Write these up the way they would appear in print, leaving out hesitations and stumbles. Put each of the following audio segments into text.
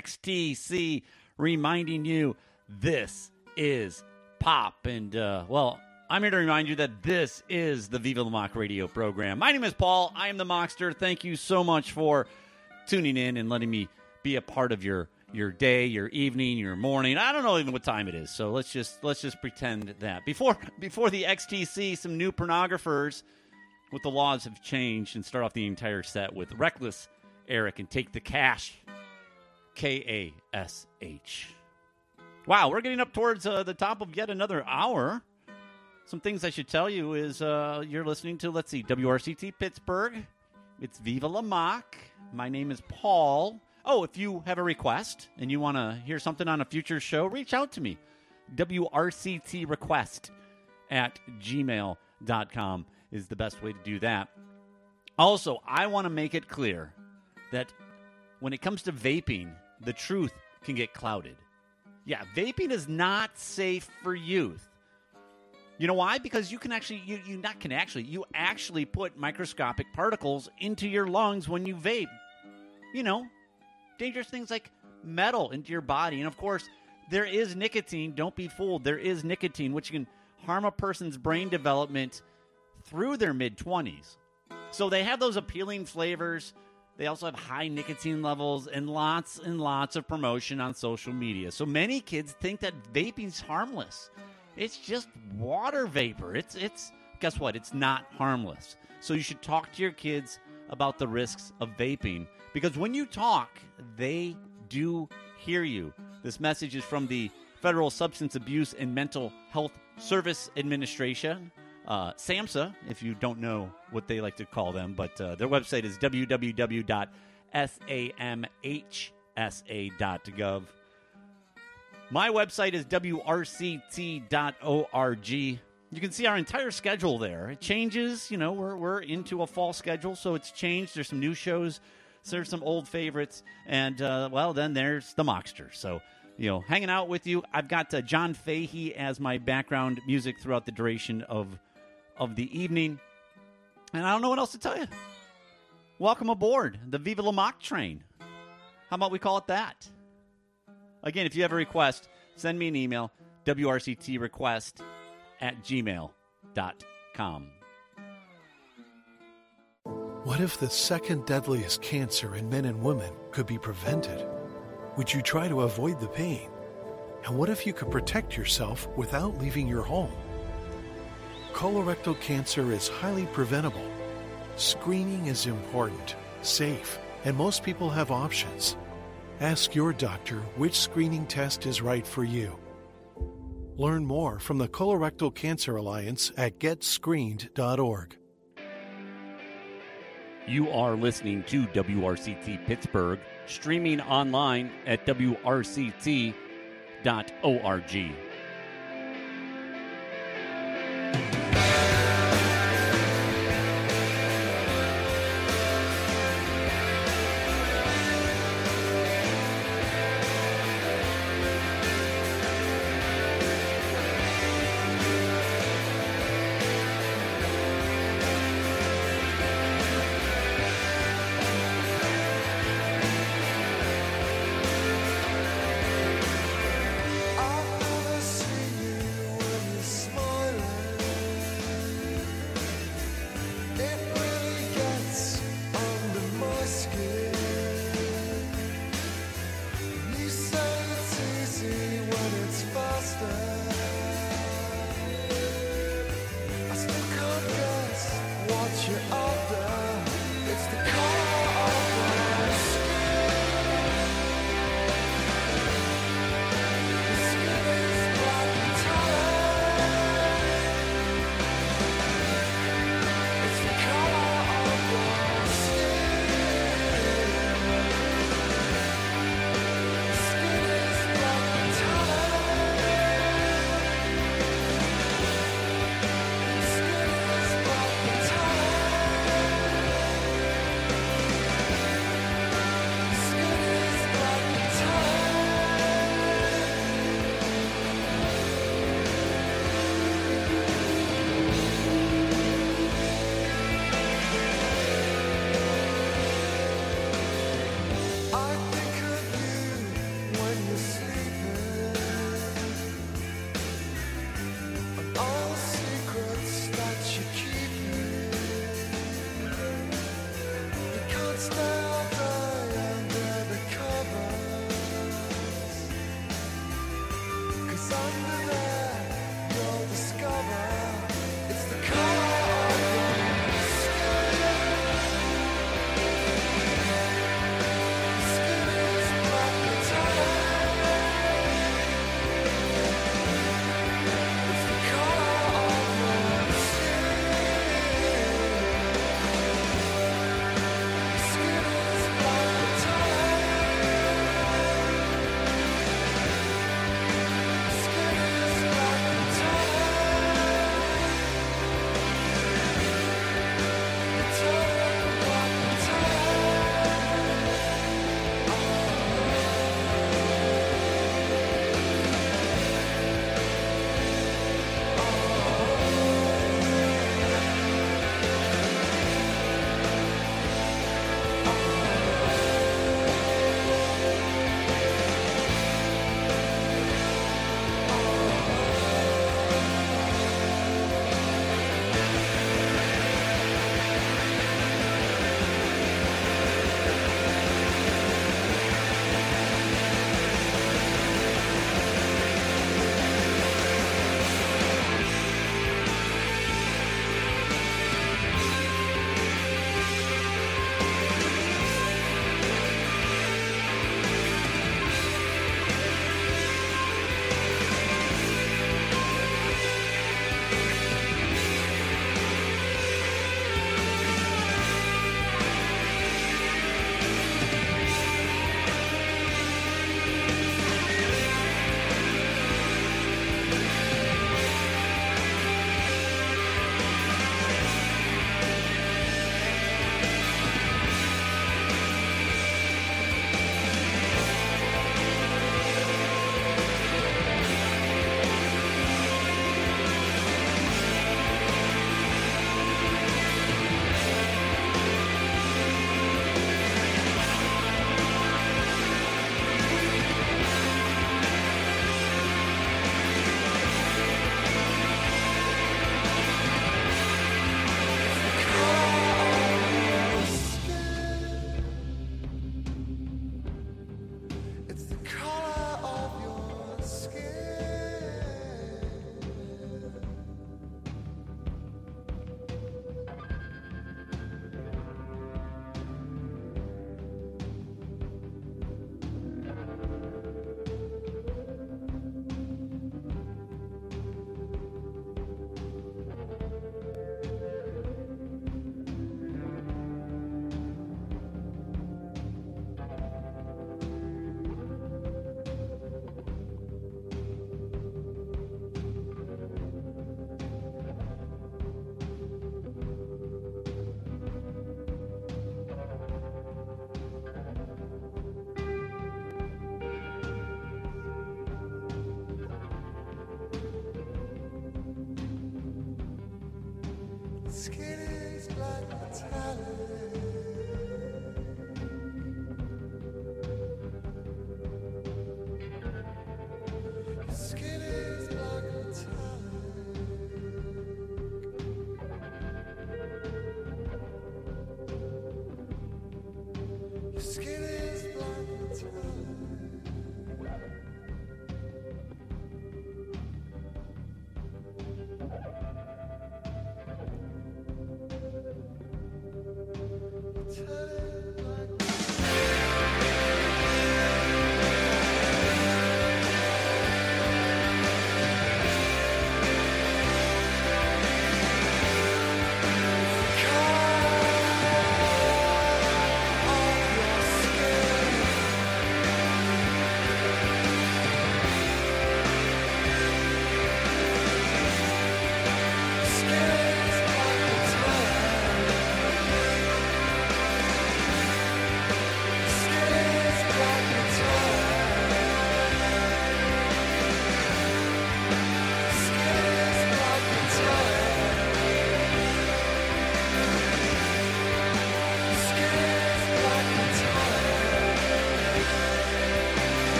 XTC, reminding you this is Pop. And, I'm here to remind you that this is the Viva La Mock radio program. My name is Paul. I am the Mockster. Thank you so much for tuning in and letting me be a part of your day, your evening, your morning. I don't know even what time it is, so let's just pretend that. Before the XTC, some new pornographers with the laws have changed, and start off the entire set with Reckless Eric and Take the Cash, K-A-S-H. Wow, we're getting up towards the top of yet another hour. Some things I should tell you is you're listening to, let's see, WRCT Pittsburgh. It's Viva La Mock. My name is Paul. Oh, if you have a request and you want to hear something on a future show, reach out to me. WRCTrequest@gmail.com is the best way to do that. Also, I want to make it clear that when it comes to vaping, the truth can get clouded. Yeah, vaping is not safe for youth. You know why? Because you can actually, you actually put microscopic particles into your lungs when you vape. You know, dangerous things like metal into your body. And of course, there is nicotine. Don't be fooled. There is nicotine, which can harm a person's brain development through their mid-20s. So they have those appealing flavors. They also have high nicotine levels and lots of promotion on social media. So many kids think that vaping's harmless. It's just water vapor. It's guess what? It's not harmless. So you should talk to your kids about the risks of vaping, because when you talk, they do hear you. This message is from the Federal Substance Abuse and Mental Health Service Administration, SAMHSA, if you don't know what they like to call them, but their website is www.samhsa.gov. My website is wrct.org. You can see our entire schedule there. It changes. You know, we're into a fall schedule, so it's changed. There's some new shows. There's some old favorites. And, then there's the Mockster. So, hanging out with you. I've got John Fahey as my background music throughout the duration of the evening. And I don't know what else to tell you. Welcome aboard the Viva La Mock train. How about we call it that? Again, if you have a request, send me an email, wrctrequest@gmail.com. What if the second deadliest cancer in men and women could be prevented? Would you try to avoid the pain? And what if you could protect yourself without leaving your home? Colorectal cancer is highly preventable. Screening is important, safe, and most people have options. Ask your doctor which screening test is right for you. Learn more from the Colorectal Cancer Alliance at getscreened.org. You are listening to WRCT Pittsburgh, streaming online at wrct.org.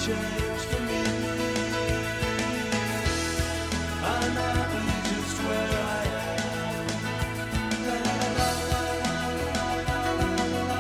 change for me. I'm happy just where I am. La la la la la la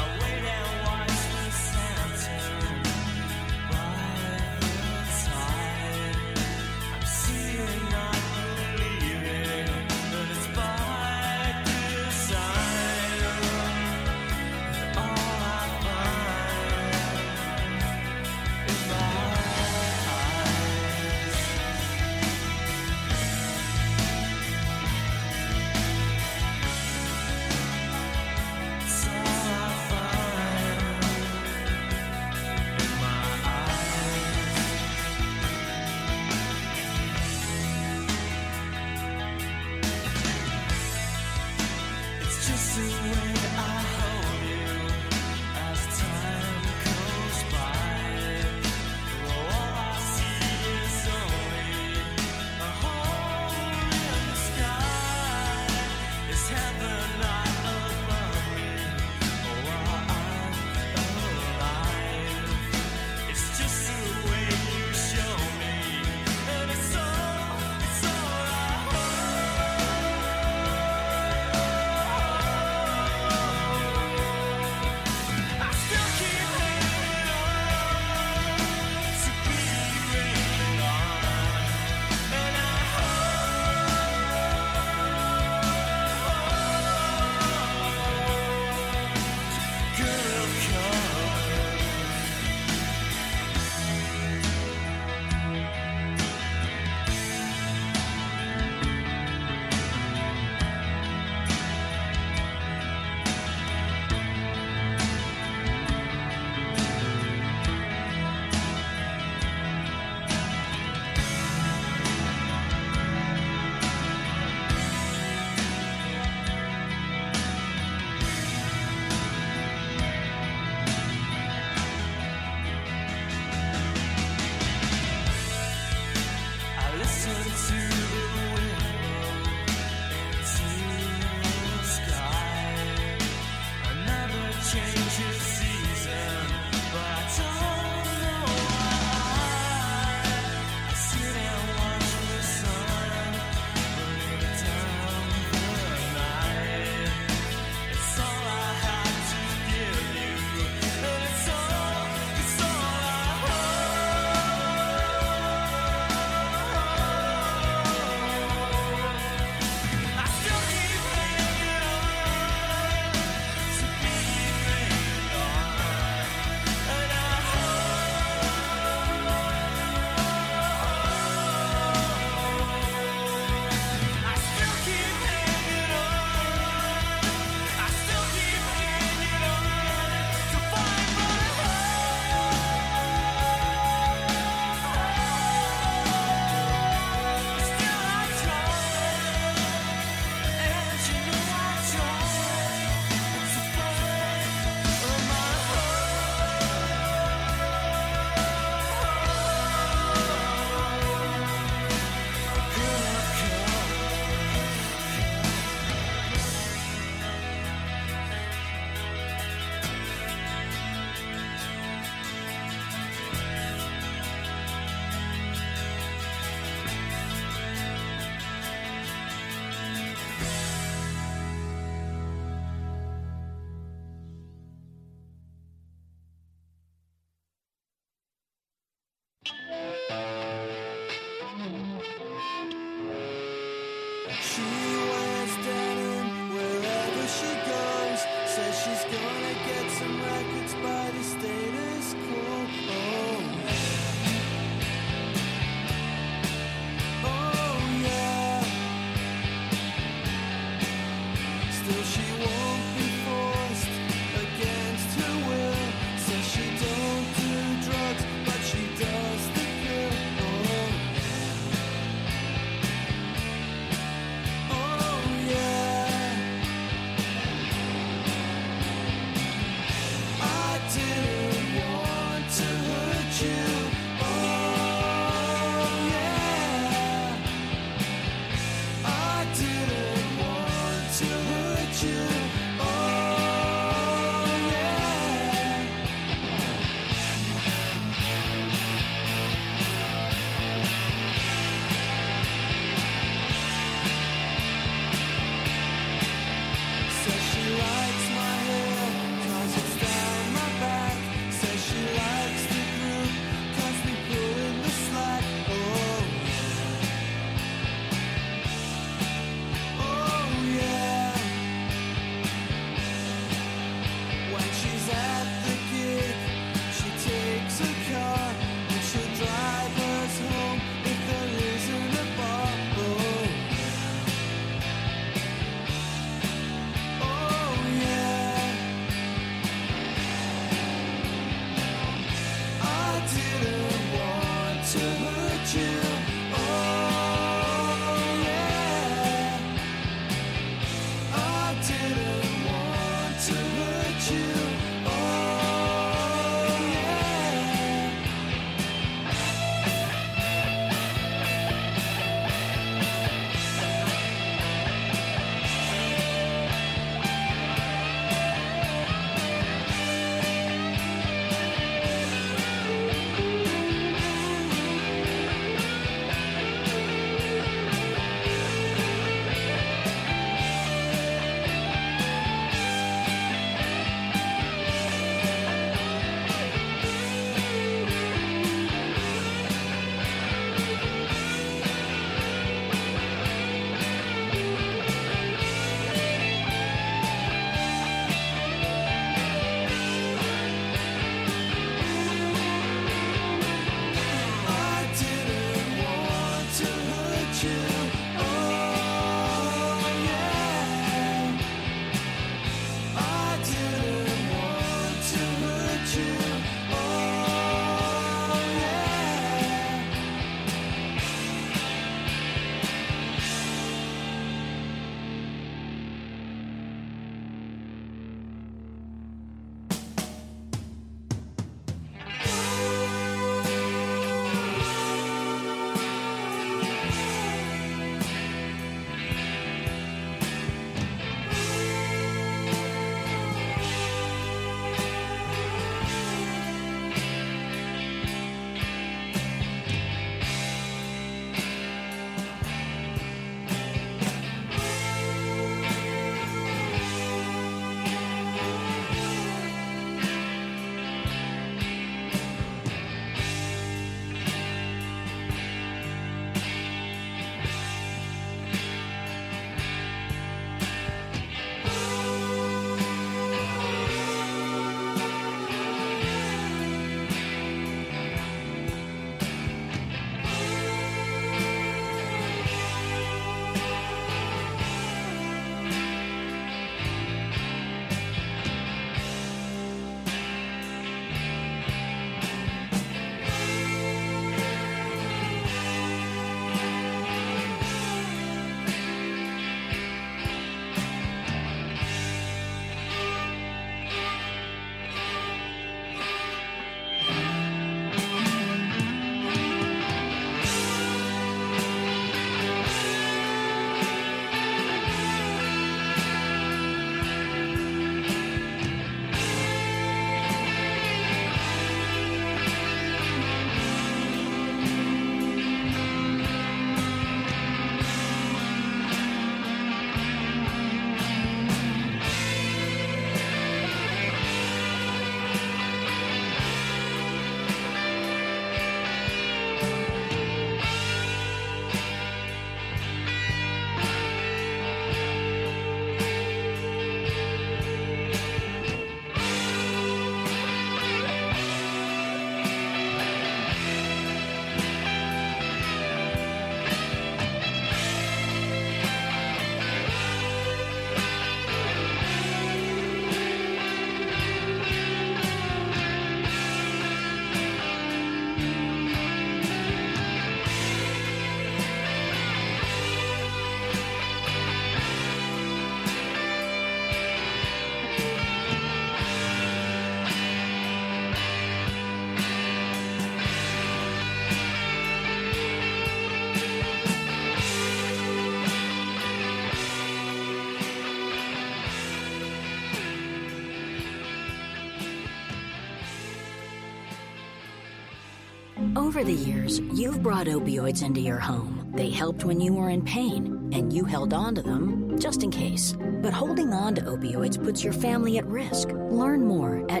Over the years, you've brought opioids into your home. They helped when you were in pain, and you held on to them just in case. But holding on to opioids puts your family at risk. Learn more at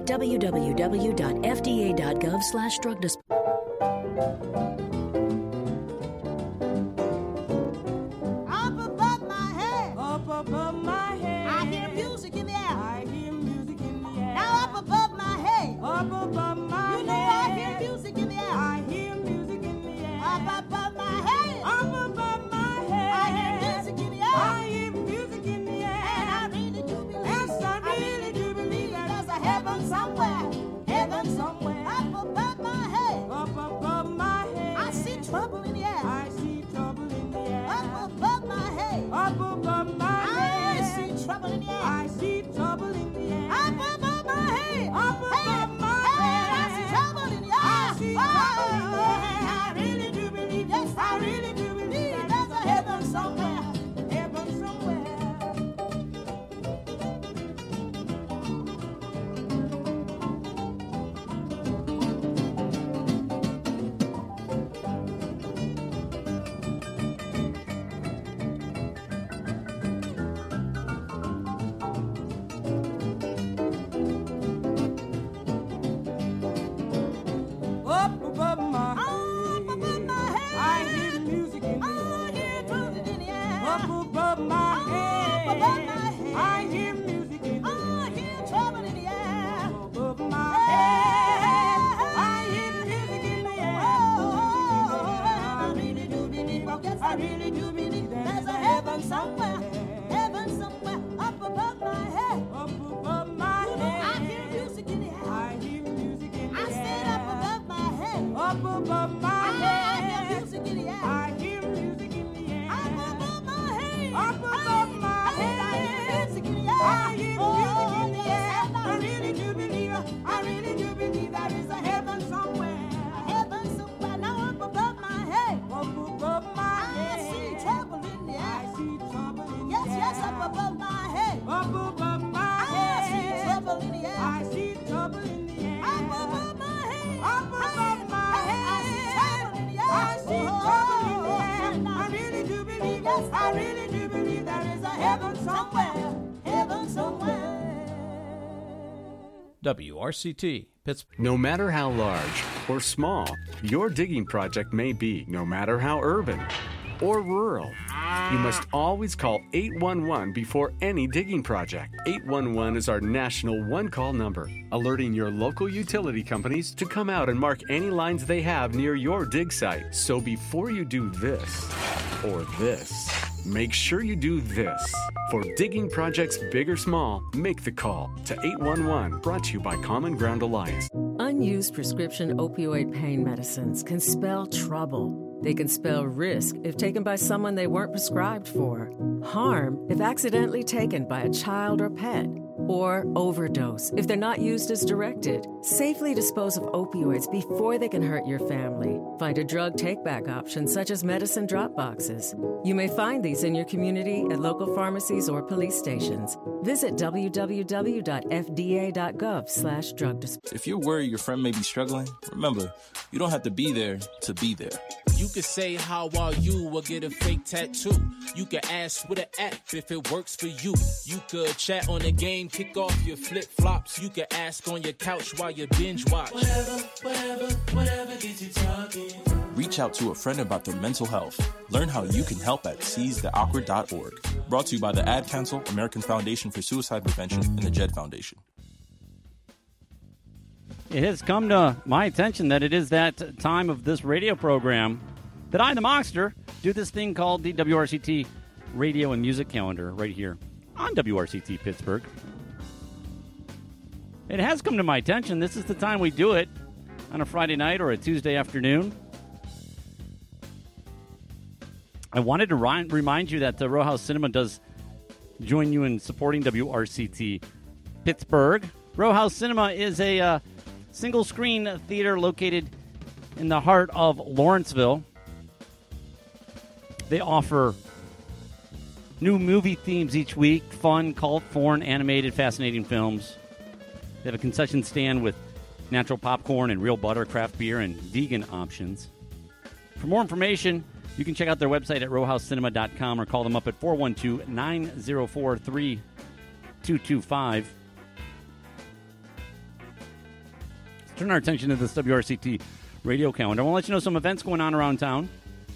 www.fda.gov/drug disposal. Up above my head, Up above my head, I hear music in the air. I hear music in the air. Now up above my head, Up above my you know head, I hear music in the air. I hear music in the air. Up above my head, Up above my head, I hear music in the air. I hear music in the air. And I really do believe, Yes, I really do believe that there's a heaven somewhere, heaven somewhere. Up above my head, Up above my head, I see trouble in the air. I see trouble in the air. Up above my head, Up above my I head, see trouble in the air. I see trouble in the air. Up above my head, Up above my head, I head, see trouble in the air. I see trouble in the air. I really do believe, Yes, I really do believe that there's a heaven somewhere. heaven somewhere. Up above my Up above my head, I hear music in the I hear trouble in the air. Up above my head, above my head. I hear music in the I hear trouble in the air. above my head, I hear music in the air. I really do believe, oh yes, I really do believe there's a heaven somewhere, up above my head. Up above my You know, I head, hear music in the air. I hear music in the I said up air. above my head. Up above my I hear head, music in the air. I hear music in the air. Up above my head. Up above my Hey, I hear head, music in the air. I hear music in the yes, air. I I know. really do believe, I really do believe there is a heaven somewhere. Heaven somewhere. Now up above my head. Up above my I head, see trouble in the I air. see trouble in Yes, the air. yes, up above my head. Up above my I see head, trouble in the air. I see trouble in the air. Up above my head. Up above my I see head, trouble in the air. I see trouble in the air. I Oh, really do believe, I really do believe there is a heaven somewhere. heaven somewhere. WRCT, Pittsburgh. No matter how large or small your digging project may be, no matter how urban or rural, you must always call 811 before any digging project. 811 is our national one-call number, alerting your local utility companies to come out and mark any lines they have near your dig site. So before you do this or this, make sure you do this. For digging projects big or small, make the call to 811, brought to you by Common Ground Alliance. Unused prescription opioid pain medicines can spell trouble. They can spell risk if taken by someone they weren't prescribed for, harm if accidentally taken by a child or pet, or overdose if they're not used as directed. Safely dispose of opioids before they can hurt your family. Find a drug take-back option such as medicine drop boxes. You may find these in your community at local pharmacies or police stations. Visit www.fda.gov/drug disposal. If you're worried your friend may be struggling, remember, you don't have to be there to be there. You could say, how are you, or get a fake tattoo. You could ask with an app if it works for you. You could chat on the game, kick off your flip-flops. You could ask on your couch while you binge watch. Whatever gets you talking. Reach out to a friend about their mental health. Learn how you can help at seizetheawkward.org. Brought to you by the Ad Council, American Foundation for Suicide Prevention, and the JED Foundation. It has come to my attention that it is that time of this radio program that I, the Mockster, do this thing called the WRCT Radio and Music Calendar right here on WRCT Pittsburgh. It has come to my attention. This is the time we do it on a Friday night or a Tuesday afternoon. I wanted to remind you that the Row House Cinema does join you in supporting WRCT Pittsburgh. Row House Cinema is a single-screen theater located in the heart of Lawrenceville. They offer new movie themes each week, fun, cult, foreign, animated, fascinating films. They have a concession stand with natural popcorn and real butter, craft beer, and vegan options. For more information, you can check out their website at rowhousecinema.com or call them up at 412-904-3225. Let's turn our attention to this WRCT radio calendar. I want to let you know some events going on around town.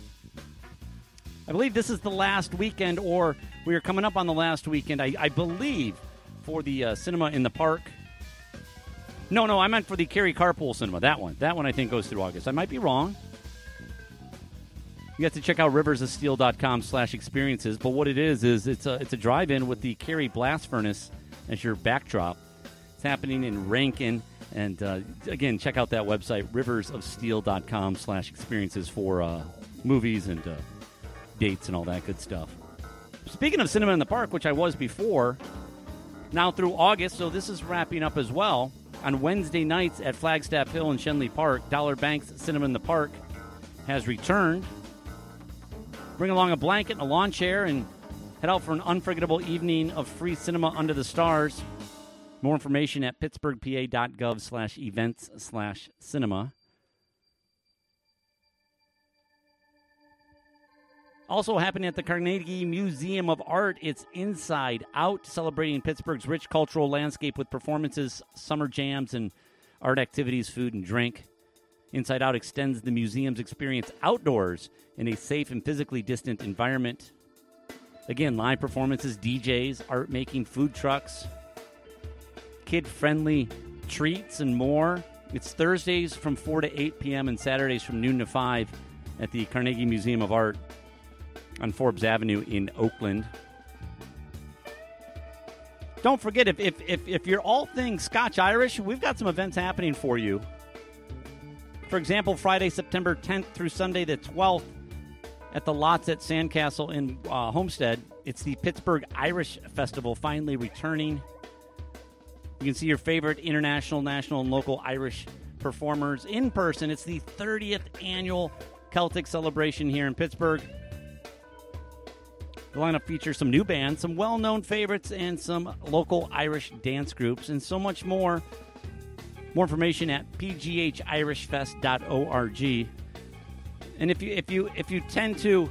I believe this is the last weekend, or we are coming up on the last weekend, I believe, for the cinema in the park. No, I meant for the Cary Carpool Cinema. That one I think goes through August. I might be wrong. You have to check out riversofsteel.com/experiences. But what it is it's a drive-in with the Cary Blast Furnace as your backdrop. It's happening in Rankin. And again, check out that website, riversofsteel.com/experiences for movies and dates and all that good stuff. Speaking of cinema in the park, which I was before, now through August, so this is wrapping up as well. On Wednesday nights at Flagstaff Hill and Shenley Park, Dollar Bank's Cinema in the Park has returned. Bring along a blanket and a lawn chair and head out for an unforgettable evening of free cinema under the stars. More information at pittsburghpa.gov/events/cinema. Also happening at the Carnegie Museum of Art, it's Inside Out, celebrating Pittsburgh's rich cultural landscape with performances, summer jams, and art activities, food, and drink. Inside Out extends the museum's experience outdoors in a safe and physically distant environment. Again, live performances, DJs, art making, food trucks, kid-friendly treats, and more. It's Thursdays from 4 to 8 p.m. and Saturdays from noon to 5 at the Carnegie Museum of Art on Forbes Avenue in Oakland. Don't forget, if you're all things Scotch-Irish, we've got some events happening for you. For example, Friday, September 10th through Sunday the 12th at the Lots at Sandcastle in Homestead, it's the Pittsburgh Irish Festival finally returning. You can see your favorite international, national, and local Irish performers in person. It's the 30th annual Celtic celebration here in Pittsburgh. The lineup features some new bands, some well-known favorites, and some local Irish dance groups, and so much more. More information at pghirishfest.org. And if you tend to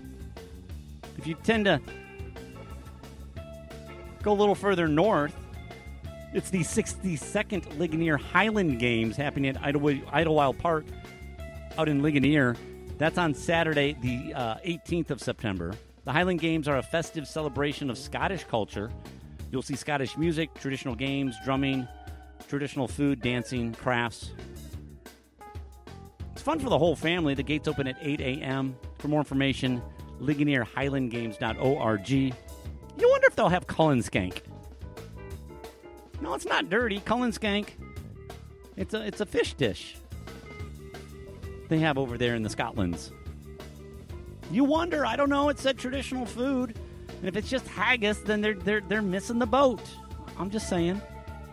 go a little further north, it's the 62nd Ligonier Highland Games happening at Idlewild Park out in Ligonier. That's on Saturday, the 18th of September. The Highland Games are a festive celebration of Scottish culture. You'll see Scottish music, traditional games, drumming, traditional food, dancing, crafts. It's fun for the whole family. The gates open at 8 a.m. For more information, LigonierHighlandGames.org. You wonder if they'll have Cullen Skank. No, it's not dirty. Cullen Skank. It's a fish dish they have over there in the Scotlands. You wonder, I don't know, it said traditional food. And if it's just haggis, then they're missing the boat. I'm just saying.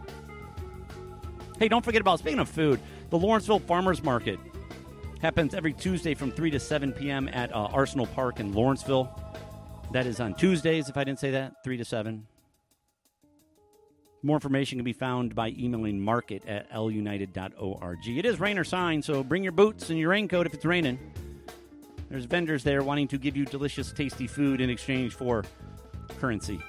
Hey, don't forget about, speaking of food, the Lawrenceville Farmers Market happens every Tuesday from 3 to 7 p.m. at Arsenal Park in Lawrenceville. That is on Tuesdays, if I didn't say that, 3 to 7. More information can be found by emailing market@lunited.org. It is rain or shine, so bring your boots and your raincoat if it's raining. There's vendors there wanting to give you delicious, tasty food in exchange for currency.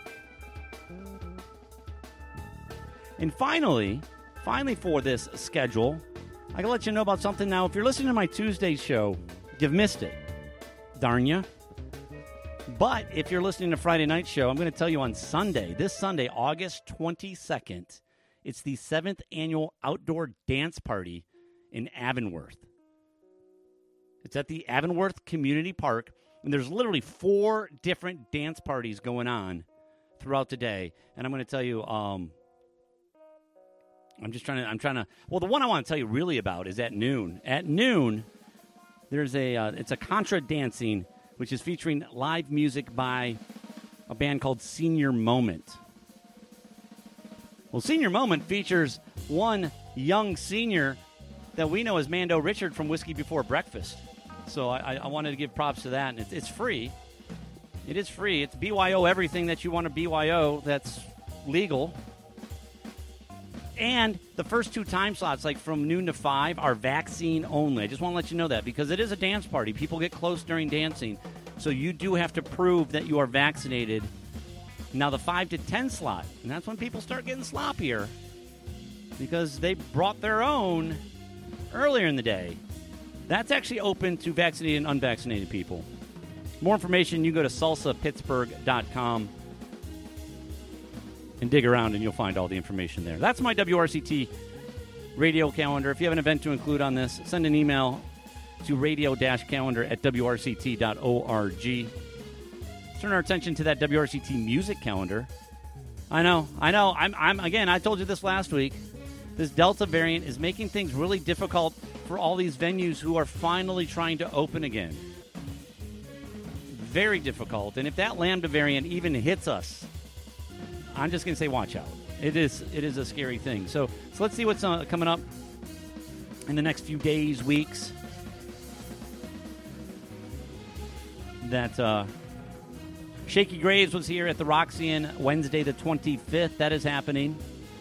And finally for this schedule, I can let you know about something now. If you're listening to my Tuesday show, you've missed it. Darn ya. But if you're listening to Friday night show, I'm going to tell you on Sunday, this Sunday, August 22nd, it's the 7th annual outdoor dance party in Avonworth. It's at the Avonworth Community Park, and there's literally 4 different dance parties going on throughout the day. And I'm going to tell you, I'm trying to, well, the one I want to tell you really about is at noon. At noon, there's it's a contra dancing, which is featuring live music by a band called Senior Moment. Well, Senior Moment features one young senior that we know as Mando Richard from Whiskey Before Breakfast. So I wanted to give props to that, and it's free. It is free. It's BYO everything that you want to BYO that's legal. And the first 2 time slots, like from noon to 5, are vaccine only. I just want to let you know that because it is a dance party. People get close during dancing. So you do have to prove that you are vaccinated. Now the 5 to 10 slot, and that's when people start getting sloppier because they brought their own earlier in the day. That's actually open to vaccinated and unvaccinated people. More information, you go to salsapittsburgh.com and dig around, and you'll find all the information there. That's my WRCT radio calendar. If you have an event to include on this, send an email to radio-calendar@wrct.org. Let's turn our attention to that WRCT music calendar. I know. I'm again, I told you this last week. This Delta variant is making things really difficult for all these venues who are finally trying to open again. Very difficult. And if that Lambda variant even hits us, I'm just going to say watch out. It is a scary thing. So let's see what's coming up in the next few days, weeks. That Shaky Graves was here at the Roxy Wednesday the 25th. That is happening.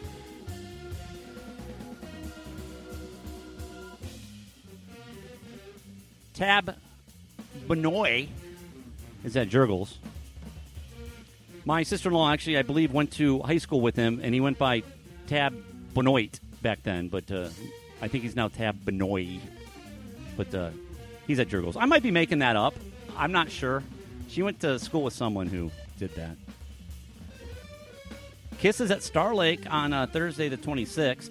Tab Benoit is at Jurgles. My sister-in-law actually, I believe, went to high school with him, and he went by Tab Benoit back then, but I think he's now Tab Benoit. But he's at Jurgles. I might be making that up. I'm not sure. She went to school with someone who did that. Kiss is at Star Lake on Thursday the 26th.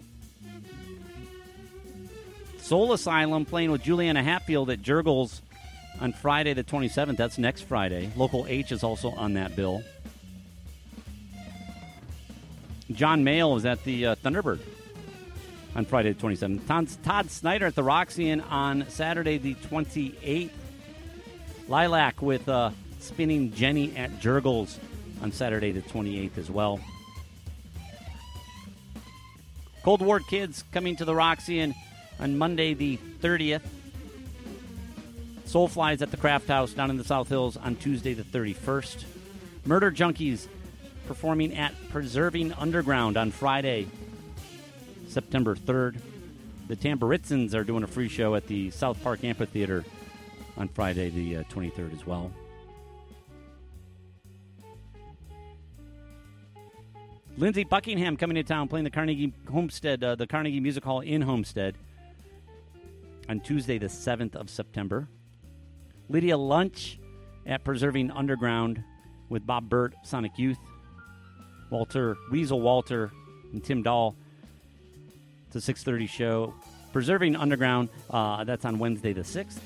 Soul Asylum playing with Juliana Hatfield at Jurgles on Friday the 27th. That's next Friday. Local H is also on that bill. John Mayall is at the Thunderbird on Friday the 27th. Todd Snyder at the Roxy on Saturday the 28th. Lilac with Spinning Jenny at Jurgles on Saturday the 28th as well. Cold War Kids coming to the Roxy on Monday the 30th. Soulflies at the Craft House down in the South Hills on Tuesday the 31st. Murder Junkies performing at Preserving Underground on Friday, September 3rd. The Tamburitzans are doing a free show at the South Park Amphitheater on Friday the 23rd as well. Lindsey Buckingham coming to town playing the Carnegie Homestead, the Carnegie Music Hall in Homestead on Tuesday the 7th of September. Lydia Lunch at Preserving Underground with Bob Burt, Sonic Youth. Weasel Walter, and Tim Dahl. It's a 6:30 show. Preserving Underground, that's on Wednesday the 6th.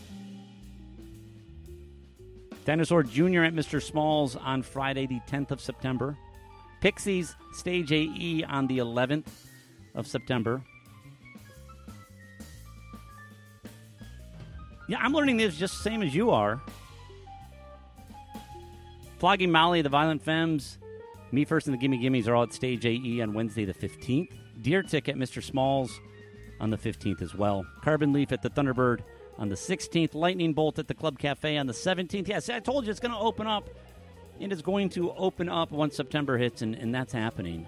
Dinosaur Jr. at Mr. Smalls on Friday the 10th of September. Pixies Stage AE on the 11th of September. Yeah, I'm learning this just the same as you are. Flogging Molly, the Violent Femmes, Me First and the Gimme Gimmes are all at Stage AE on Wednesday the 15th. Deer Tick at Mr. Smalls on the 15th as well. Carbon Leaf at the Thunderbird on the 16th. Lightning Bolt at the Club Cafe on the 17th. Yeah, see, I told you it's going to open up. It is going to open up once September hits, and that's happening.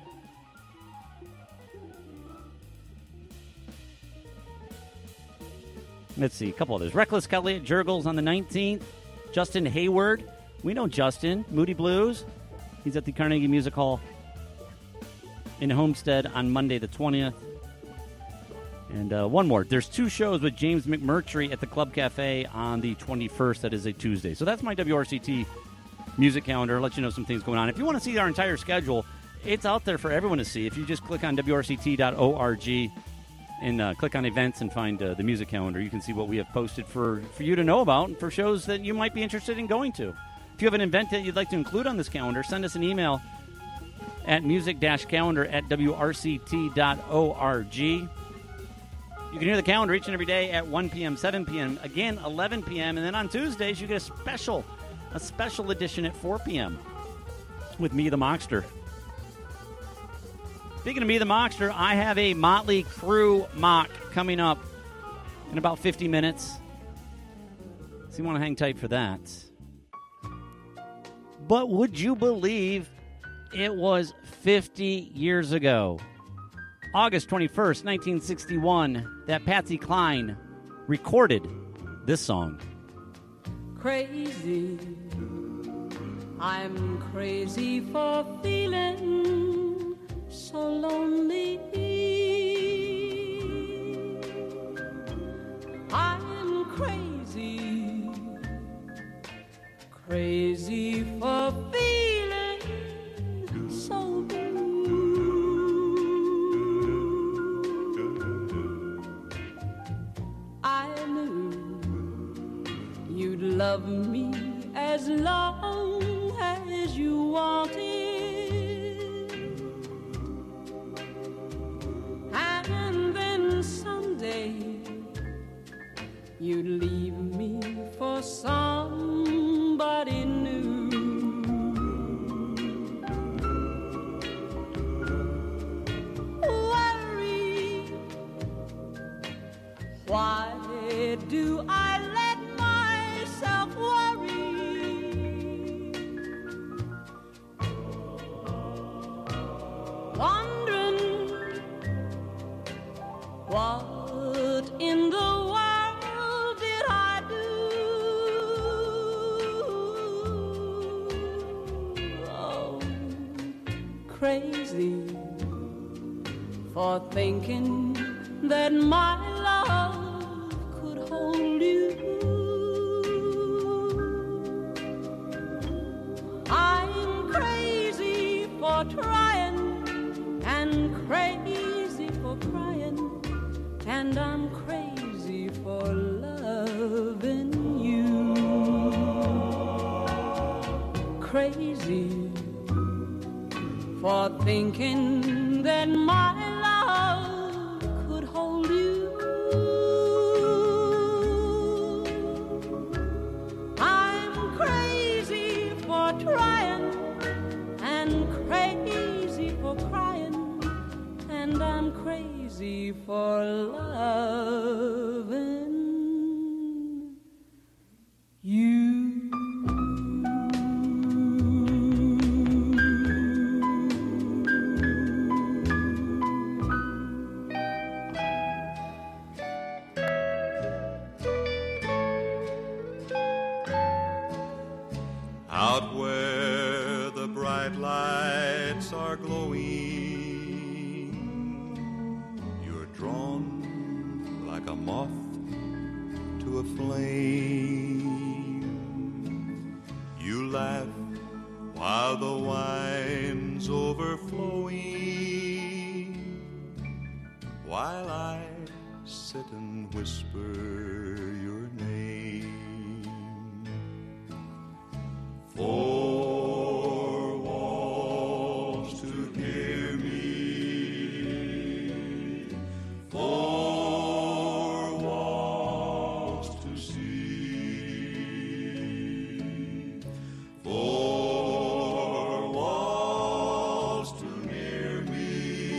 Let's see, a couple others. Reckless Kelly at Jurgles on the 19th. Justin Hayward. We know Justin. Moody Blues. He's at the Carnegie Music Hall in Homestead on Monday the 20th. And one more. There's 2 shows with James McMurtry at the Club Cafe on the 21st. That is a Tuesday. So that's my WRCT music calendar. I'll let you know some things going on. If you want to see our entire schedule, it's out there for everyone to see. If you just click on WRCT.org and click on events and find the music calendar, you can see what we have posted for you to know about and for shows that you might be interested in going to. If you have an event that you'd like to include on this calendar, send us an email at music-calendar@wrct.org. You can hear the calendar each and every day at 1 p.m., 7 p.m., again 11 p.m., and then on Tuesdays you get a special edition at 4 p.m. with Me the Mockster. Speaking of Me the Mockster, I have a Motley Crue mock coming up in about 50 minutes. So you want to hang tight for that. But would you believe it was 50 years ago August 21st, 1961, that Patsy Cline recorded this song. Crazy, I'm crazy for feeling so lonely. I'm crazy, crazy for feeling so blue. I knew you'd love me as long as you wanted, and then someday you'd leave me for somebody new. Worry, why do I let myself worry? Wondering what in the world did I do? Oh, crazy for thinking that my love could hold you. I'm crazy for trying and crazy for crying, and I'm crazy for loving you. Crazy for thinking that my love could hold you. I'm crazy for trying and crazy for crying, and I'm crazy for loving you. Out where the bright lights are glowing, you're drawn like a moth to a flame. You laugh while the wine's overflowing, while I sit and whisper your name. Four walls to hear me, four walls to see, four walls too near me,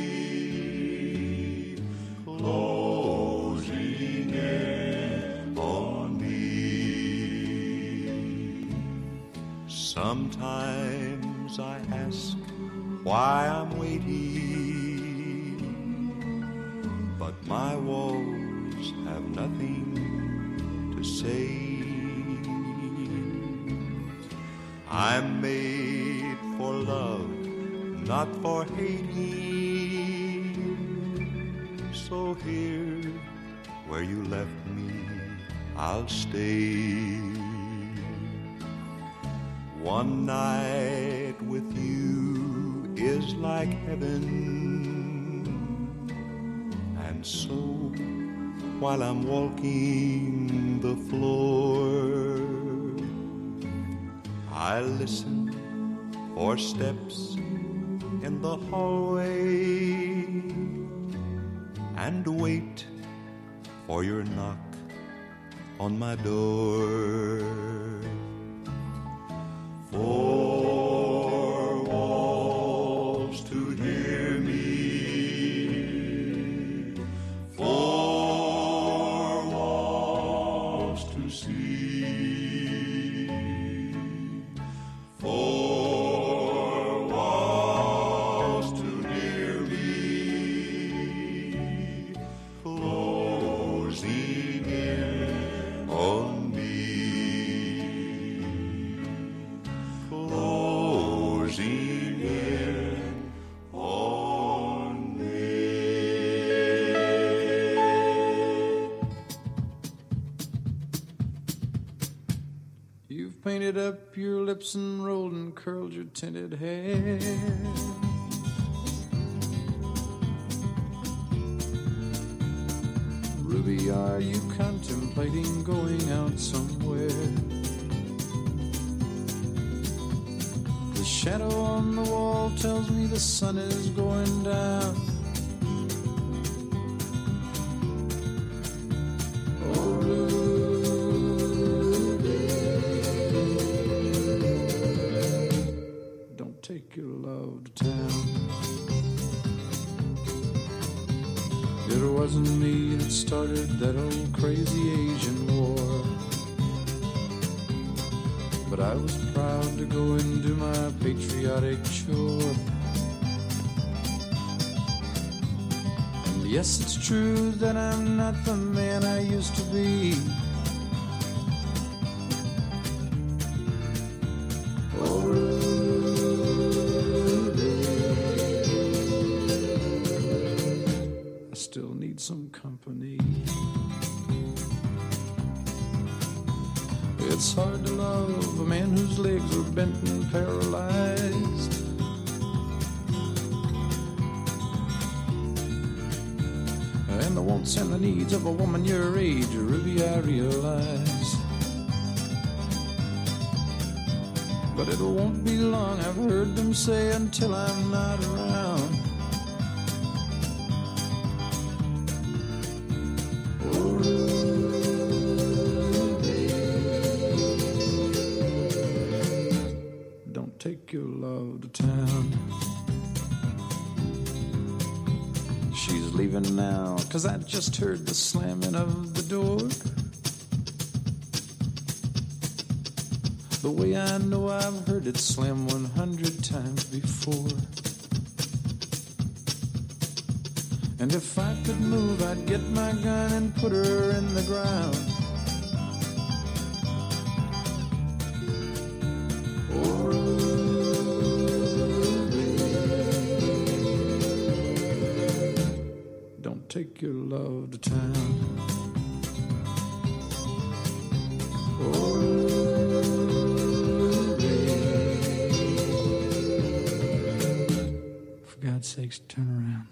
closing in on me. Sometimes I ask why I'm waiting, but my walls have nothing to say. I'm made for love, not for hating. So here, where you left me, I'll stay. One night with you is like heaven, and so while I'm walking the floor, I listen for steps in the hallway and wait for your knock on my door. Four walls to hear me, four walls to see, four walls too near me, painted up your lips and rolled and curled your tinted hair. Ruby, are you contemplating going out somewhere? The shadow on the wall tells me the sun is going down. Oh, Ruby, don't take your love to town. It wasn't me that started that old crazy Asian war, but I was proud to go and do my patriotic chore. And yes, it's true that I'm not the man I used to be. Oh, Ruby, I still need some company. It's hard to love a man whose legs are bent and paralyzed. And the wants and the needs of a woman your age, Ruby, I realize. But it won't be long, I've heard them say, until I'm not around. Oh, take your love to town. She's leaving now, 'cause I just heard the slamming of the door. The way I know I've heard it slam 100 times before. And if I could move, I'd get my gun and put her in the ground. Take your love to town. Oh, for God's sakes, turn around.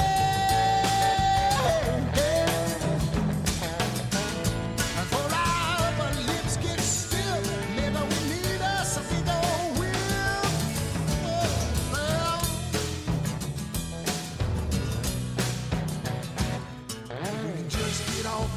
For I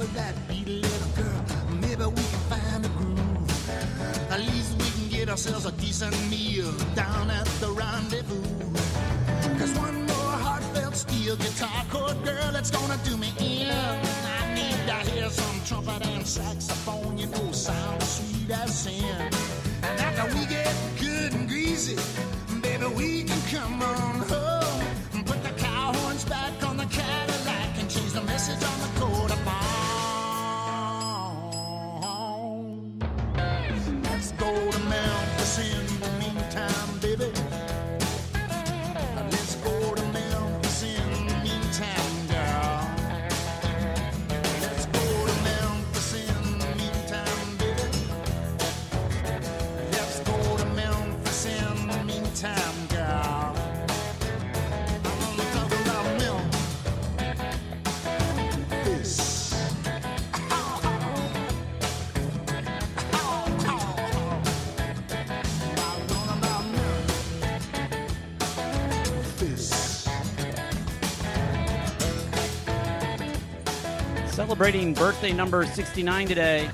with that beady little girl. Maybe we can find a groove. At least we can get ourselves a decent meal down at the rendezvous. Cause one more heartfelt steel guitar chord, girl, that's gonna do me in. I need to hear some trumpet and saxophone, you know, sound as sweet as sin. And after we get good and greasy, baby, we can come on home and put the cow horns back on the Cadillac and change the message on the coat of arms. Let's go to Memphis in the meantime, baby. Let's go to Memphis in the meantime, girl. Let's go to Memphis in the meantime, baby. Let's go to Memphis in the meantime, girl. I'm talking about Memphis. Celebrating birthday number 69 today.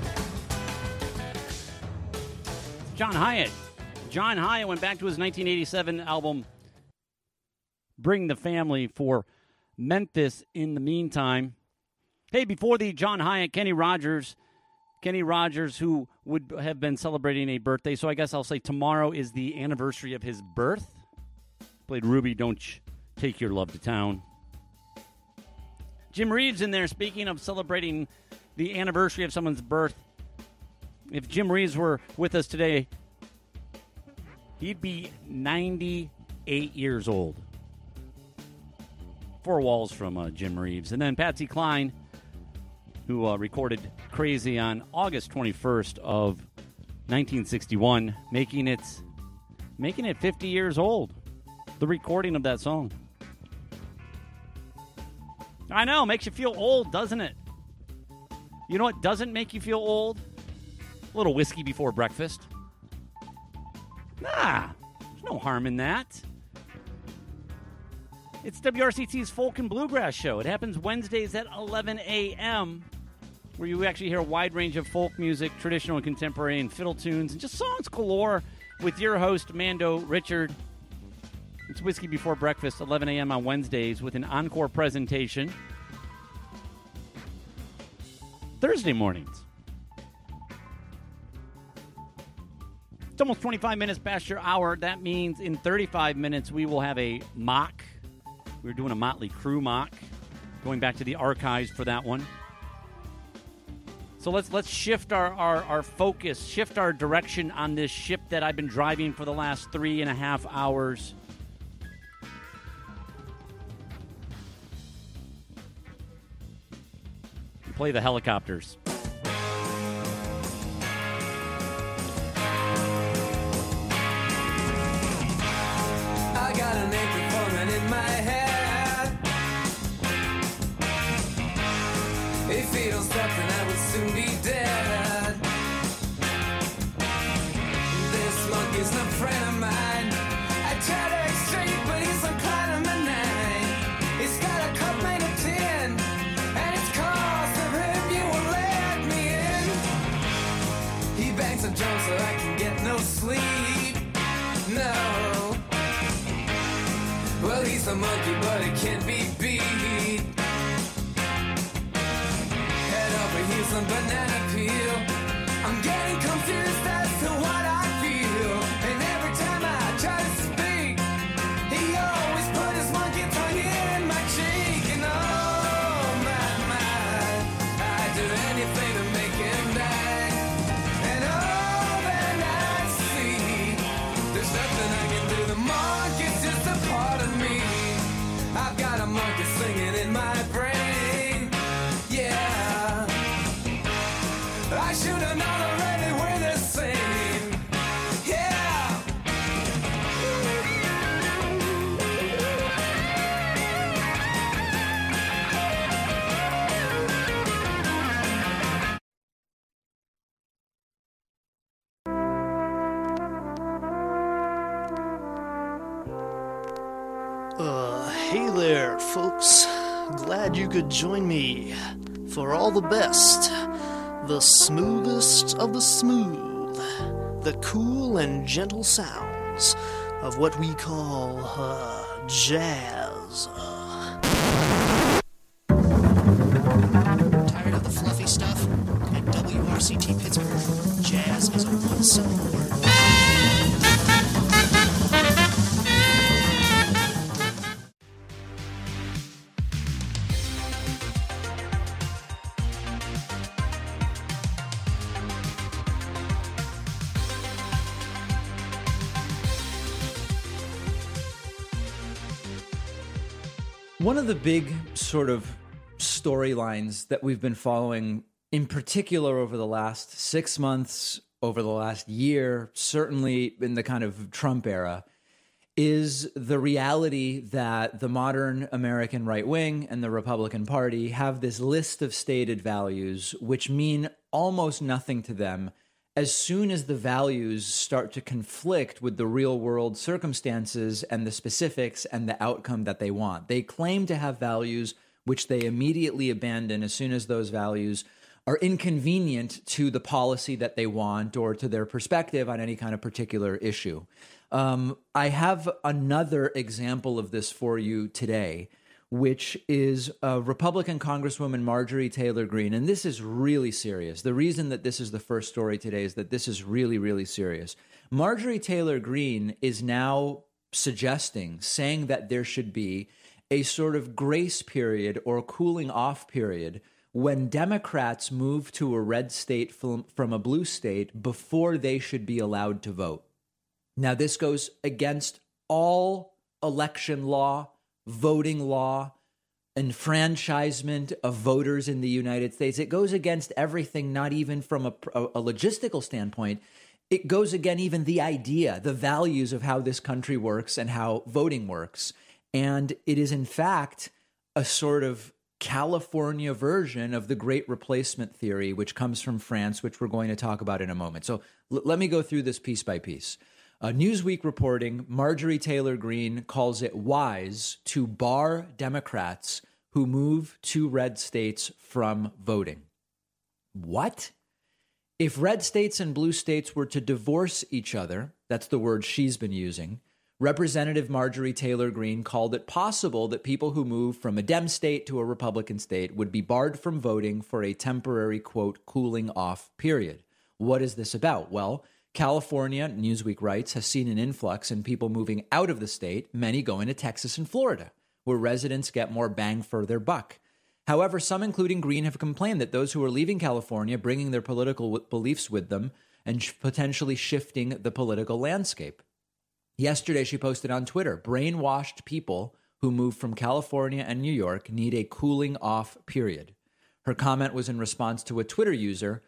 John Hyatt. John Hyatt went back to his 1987 album, Bring the Family, for Memphis in the meantime. Hey, before the John Hyatt, Kenny Rogers, who would have been celebrating a birthday, so I guess I'll say tomorrow is the anniversary of his birth. Played Ruby, Don't Take Your Love to Town. Jim Reeves in there, speaking of celebrating the anniversary of someone's birth. If Jim Reeves were with us today, he'd be 98 years old. Four walls from Jim Reeves. And then Patsy Cline, who recorded Crazy on August 21st of 1961, making it 50 years old. The recording of that song. I know, makes you feel old, doesn't it? You know what doesn't make you feel old? A little whiskey before breakfast. Nah, there's no harm in that. It's WRCT's Folk and Bluegrass Show. It happens Wednesdays at 11 a.m., where you actually hear a wide range of folk music, traditional and contemporary, and fiddle tunes, and just songs galore with your host, Mando Richard. It's Whiskey Before Breakfast, 11 a.m. on Wednesdays, with an encore presentation Thursday mornings. It's almost 25 minutes past your hour. That means in 35 minutes we will have a mock. We're doing a Motley Crue mock, going back to the archives for that one. So let's shift our focus, shift our direction on this ship that I've been driving for the last 3.5 hours. Play the helicopters. I got an aching foreman in my head. If he don't stop, then I will soon be dead. This monkey's no friend of mine. I try to act straight, but he's some kind of benign. He's got a cup made of tin, and it's cause of him you won't let me in. He bangs a drum so I can get no sleep. No. Well, he's a monkey, but it can't be beat. Head over heels on banana peel. I'm getting confused as to what I feel. And every time I try to speak, he always put his monkey tongue in my cheek. And oh my, I'd do anything to make him die. And all that I see, there's nothing I can do. The monkey's just a part of me. I've got a monkey singing in my brain. Yeah, I should have known already we're the same. Yeah. Hey there, folks. Glad you could join me for all the best, the smoothest of the smooth, the cool and gentle sounds of what we call jazz. Tired of the fluffy stuff? At WRCT Pittsburgh, jazz is a one-syllable word. One of the big sort of storylines that we've been following, in particular over the last 6 months, over the last year, certainly in the kind of Trump era, is the reality that the modern American right wing and the Republican Party have this list of stated values which mean almost nothing to them as soon as the values start to conflict with the real world circumstances and the specifics and the outcome that they want. They claim to have values which they immediately abandon as soon as those values are inconvenient to the policy that they want or to their perspective on any kind of particular issue. I have another example of this for you today, which is Republican Congresswoman Marjorie Taylor Greene. And this is really serious. The reason that this is the first story today is that this is really, really serious. Marjorie Taylor Greene is now saying that there should be a sort of grace period or cooling off period when Democrats move to a red state from a blue state before they should be allowed to vote. Now, this goes against all election law, voting law, enfranchisement of voters in the United States. It goes against everything, not even from a logistical standpoint. It goes against even the idea, the values of how this country works and how voting works. And it is, in fact, a sort of California version of the Great Replacement theory, which comes from France, which we're going to talk about in a moment. So let me go through this piece by piece. Newsweek reporting, Marjorie Taylor Greene calls it wise to bar Democrats who move to red states from voting. What? If red states and blue states were to divorce each other, that's the word she's been using, Representative Marjorie Taylor Greene called it possible that people who move from a Dem state to a Republican state would be barred from voting for a temporary, quote, cooling off period. What is this about? Well, California, Newsweek writes, has seen an influx in people moving out of the state, many going to Texas and Florida, where residents get more bang for their buck. However, some, including Greene, have complained that those who are leaving California, bringing their political beliefs with them and potentially shifting the political landscape. Yesterday, she posted on Twitter, brainwashed people who move from California and New York need a cooling off period. Her comment was in response to a Twitter user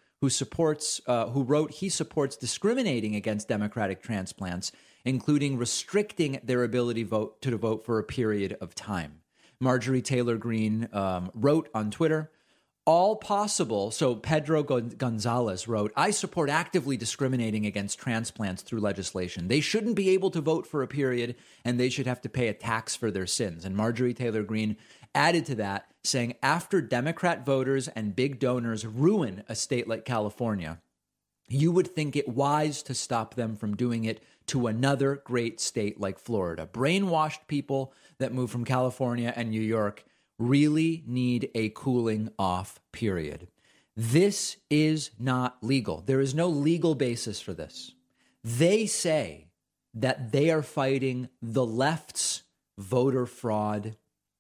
who wrote he supports discriminating against Democratic transplants, including restricting their ability to vote for a period of time. Marjorie Taylor Greene wrote on Twitter, all possible. So Pedro Gonzalez wrote, I support actively discriminating against transplants through legislation. They shouldn't be able to vote for a period, and they should have to pay a tax for their sins. And Marjorie Taylor Greene added to that, saying after Democrat voters and big donors ruin a state like California, you would think it wise to stop them from doing it to another great state like Florida. Brainwashed people that move from California and New York really need a cooling off period. This is not legal. There is no legal basis for this. They say that they are fighting the left's voter fraud,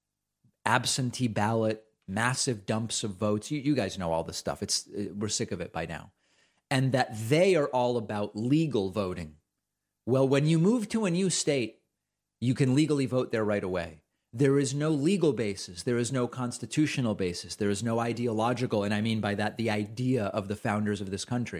absentee ballot, massive dumps of votes. You guys know all this stuff. We're sick of it by now. And that they are all about legal voting. Well, when you move to a new state, you can legally vote there right away. There is no legal basis. There is no constitutional basis. There is no ideological, and I mean by that the idea of the founders of this country.